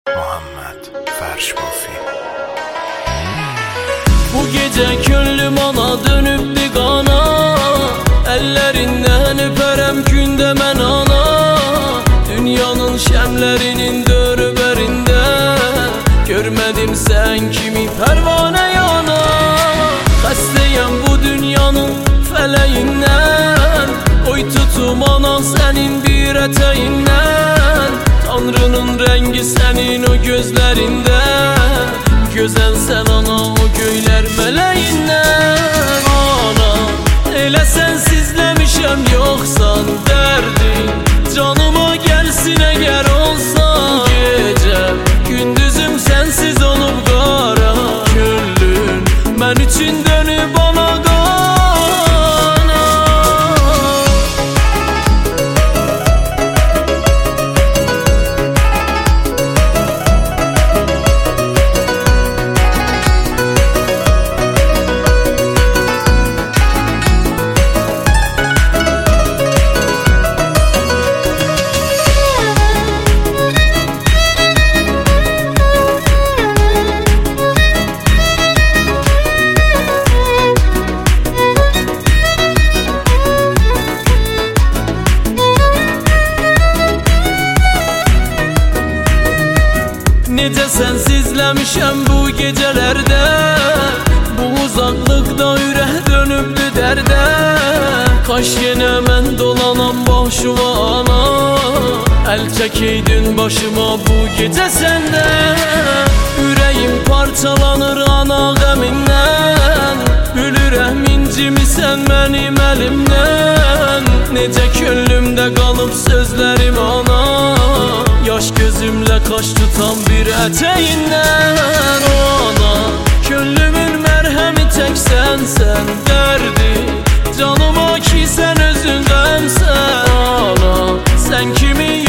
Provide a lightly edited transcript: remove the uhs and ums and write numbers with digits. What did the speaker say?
Muhammed Ferşbofi. Bu gece könlüm ana dönüptü qana, ellerinden öperem günde mən ana. Dünyanın şemlerinin dörberinde görmedim sen kimi pervane yana. Xəstəyəm bu dünyanın fələyindən, oy tutum ana senin bir eteğinden. Tanrının rengi senin o gözlerinde, güzel sen ana o göyler meleğinden. Ana elə sensizlemişem yoksan derdin, canıma gelsin eğer olsan. Gece gündüzüm sensiz olup qara, küllün mən üçün dönüp bana qana. Necə sensizləmişəm bu gecelerde, bu uzaklıkta ürək dönübdü dərdə. Kaş yenə mən dolanam başıma ana, əl çəkeydin başıma bu gecə səndə. Ürəyim parçalanır ana qəmindən, bülürəm incimisən mənim əlimdən. Necə könlümdə qalıb sözlərim ana, yaş gözümle kaş tutan bir eteğinden. Ana könlümün merhemi tek sensen, derdi canıma ki sen özündənsən. Ana sen kimi